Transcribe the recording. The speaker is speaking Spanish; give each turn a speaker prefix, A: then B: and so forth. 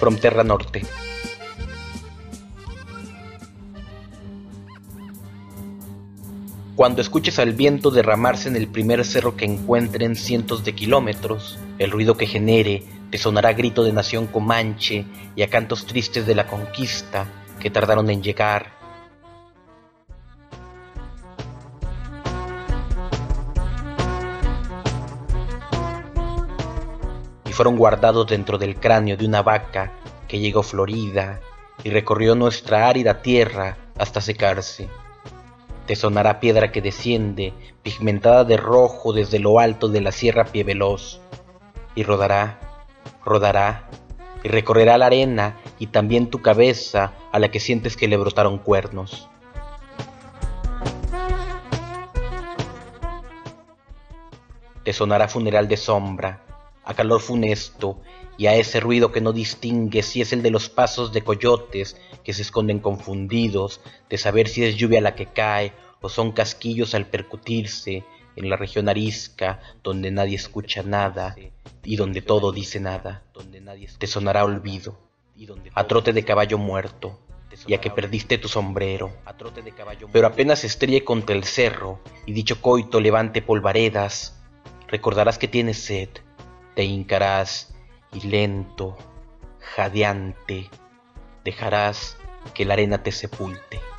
A: from Terra Norte. Cuando escuches al viento derramarse en el primer cerro que encuentren cientos de kilómetros, el ruido que genere te sonará a grito de nación comanche y a cantos tristes de la conquista que tardaron en llegar. Y fueron guardados dentro del cráneo de una vaca que llegó florida y recorrió nuestra árida tierra hasta secarse. Te sonará piedra que desciende, pigmentada de rojo desde lo alto de la Sierra Pie Veloz, y rodará, rodará, y recorrerá la arena y también tu cabeza a la que sientes que le brotaron cuernos. Te sonará funeral de sombra, a calor funesto y a ese ruido que no distingue si es el de los pasos de coyotes que se esconden confundidos de saber si es lluvia la que cae o son casquillos al percutirse en la región arisca donde nadie escucha nada y donde todo dice nada. Te sonará olvido, a trote de caballo muerto y a que perdiste tu sombrero, pero apenas estrelle contra el cerro y dicho coito levante polvaredas, recordarás que tienes sed. Te hincarás y lento, jadeante, dejarás que la arena te sepulte.